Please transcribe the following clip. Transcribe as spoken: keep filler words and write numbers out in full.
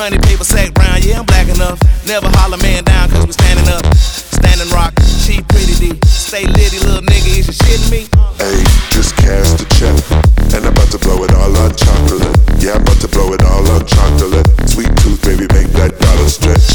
money, paper sack brown, yeah, I'm black enough. Never holler man down, cause we standing up. Standing rock, cheap, pretty D. Stay litty, little nigga, is you shitting me? Hey, just cast a check, and I'm about to blow it all on chocolate. Yeah, I'm about to blow it all on chocolate. Sweet tooth, baby, make that dollar stretch.